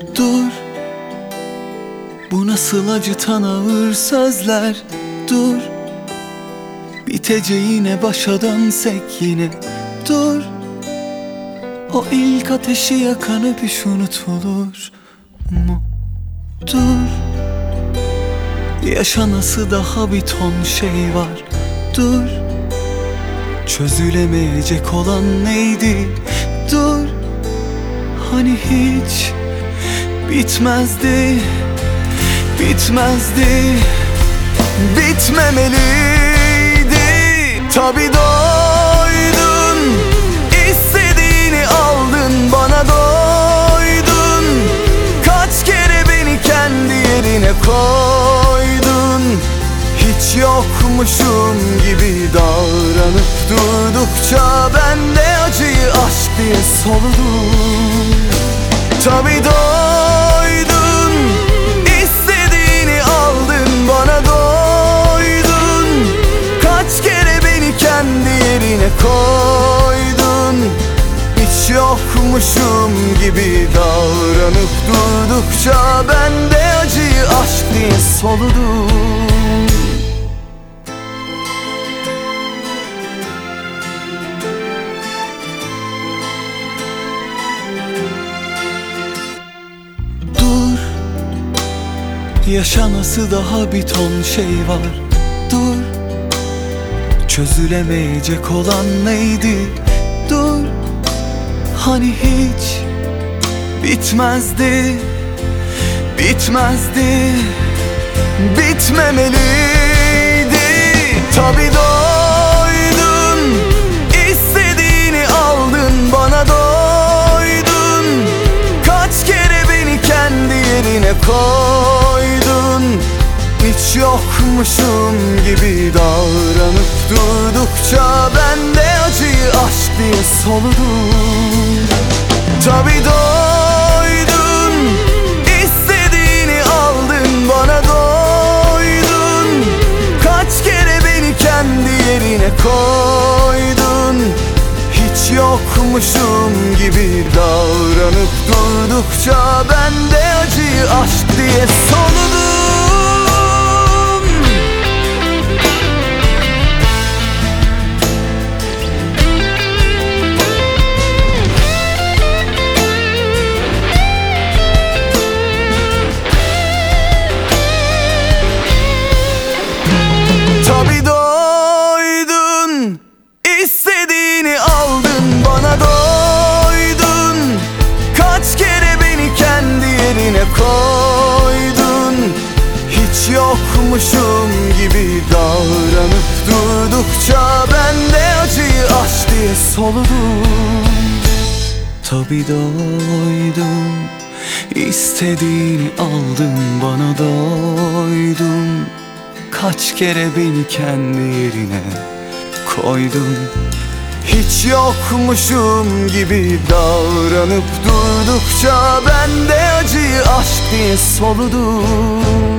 Dur, bu nasıl acıtan ağır sözler. Dur, biteceğine başa dönsek yine. Dur, o ilk ateşi yakan öpüş unutulur mu? Dur, yaşanası daha bir ton şey var. Dur, çözülemeyecek olan neydi? Dur, hani hiç bitmezdi, bitmezdi, bitmemeliydi. Tabi doydun, istediğini aldın, bana doydun. Kaç kere beni kendi yerine koydun. Hiç yokmuşum gibi davranıp durdukça ben de acıyı aşk diye soludum. Tabi doydun, istediğini aldın, bana doydun. Kaç kere beni kendi yerine koydun. Hiç yokmuşum gibi davranıp durdukça ben de acıyı aşk diye soludum. Yaşanası daha bir ton şey var. Dur, çözülemeyecek olan neydi? Dur, hani hiç bitmezdi, bitmezdi, bitmemeliydi. Tabi doydun, istediğini aldın, bana doydun. Kaç kere beni kendi yerine koydun. Hiç yokmuşum gibi davranıp durdukça ben de acıyı aşk diye soludum. Tabi doydun, istediğini aldın, bana doydun. Kaç kere beni kendi yerine koydun. Hiç yokmuşum gibi davranıp durdukça ben de acıyı aşk diye soludum. Tabi doydun, istediğini aldın, bana doydun. Kaç kere beni kendi yerine koydun. Hiç yokmuşum gibi davranıp durdukça ben de acıyı aşk diye soludum. Tabi doydun, istediğini aldın, bana doydun. Kaç kere beni kendi yerine koydun. Hiç yokmuşum gibi davranıp durdukça ben de acıyı aşk diye soludum.